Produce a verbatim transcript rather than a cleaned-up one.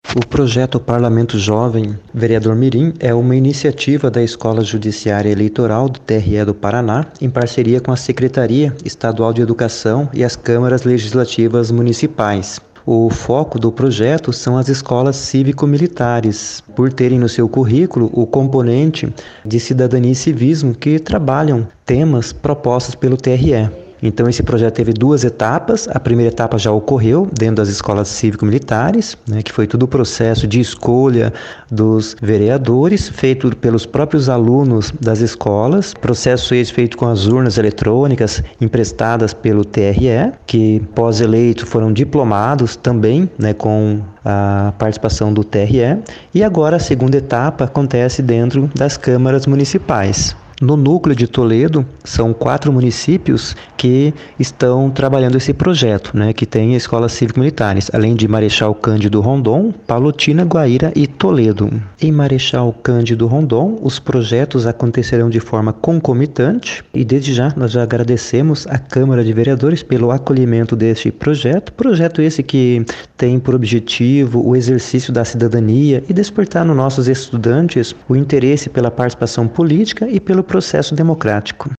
O projeto Parlamento Jovem Vereador Mirim é uma iniciativa da Escola Judiciária Eleitoral do T R E do Paraná, em parceria com a Secretaria Estadual de Educação e as câmaras legislativas municipais. O foco do projeto são as escolas cívico-militares, por terem no seu currículo o componente de cidadania e civismo que trabalham temas propostos pelo T R E. Então esse projeto teve duas etapas. A primeira etapa já ocorreu dentro das escolas cívico-militares, né, que foi todo o processo de escolha dos vereadores, feito pelos próprios alunos das escolas, processo esse feito com as urnas eletrônicas emprestadas pelo T R E, que pós-eleito foram diplomados também, né, com a participação do T R E, e agora a segunda etapa acontece dentro das câmaras municipais. No núcleo de Toledo, são quatro municípios que estão trabalhando esse projeto, né, que tem escolas cívico-militares, além de Marechal Cândido Rondon, Palotina, Guaíra e Toledo. Em Marechal Cândido Rondon, os projetos acontecerão de forma concomitante e desde já nós já agradecemos à Câmara de Vereadores pelo acolhimento deste projeto, projeto esse que tem por objetivo o exercício da cidadania e despertar nos nossos estudantes o interesse pela participação política e pelo processo democrático.